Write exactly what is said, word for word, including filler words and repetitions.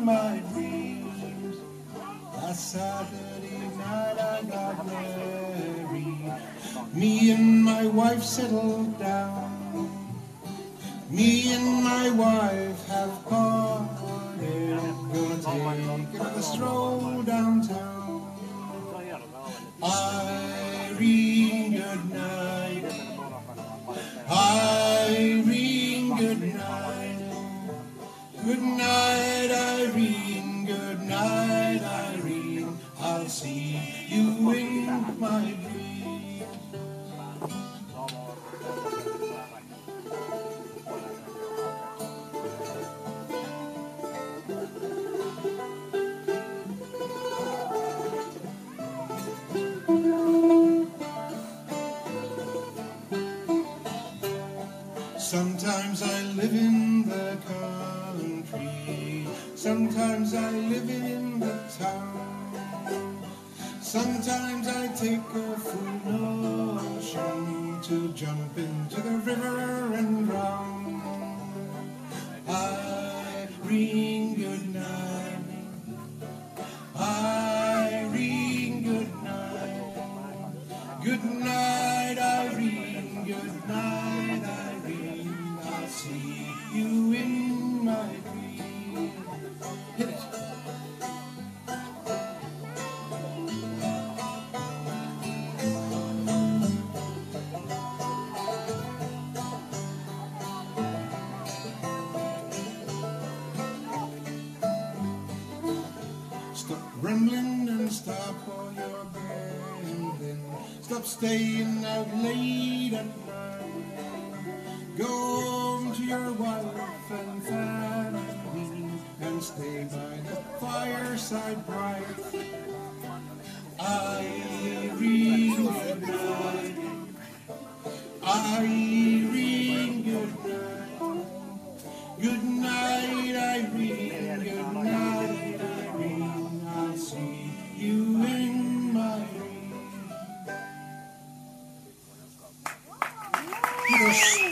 in my dreams. Last Saturday night I got married. Me and my wife settled down. Me and my wife have parted. Gonna take a stroll downtown. Irene, good night. Irene, good night. Good night, Irene. Good night, Irene. I'll see you in my dreams. Sometimes I live in the country, sometimes I live in the town. Sometimes I take a full notion to jump into the river and drown. Irene, good night. Irene, good night. Good night, Irene, good night, Irene. I'll see you in my dreams. Hit it. Stop rambling and stop all your gambling. Stop staying out late at night. Go home to your wife and family and stay by the fireside bright. Irene, good night. Irene, good night. Good night, Irene. Good night, Irene. I'll see you in my dreams.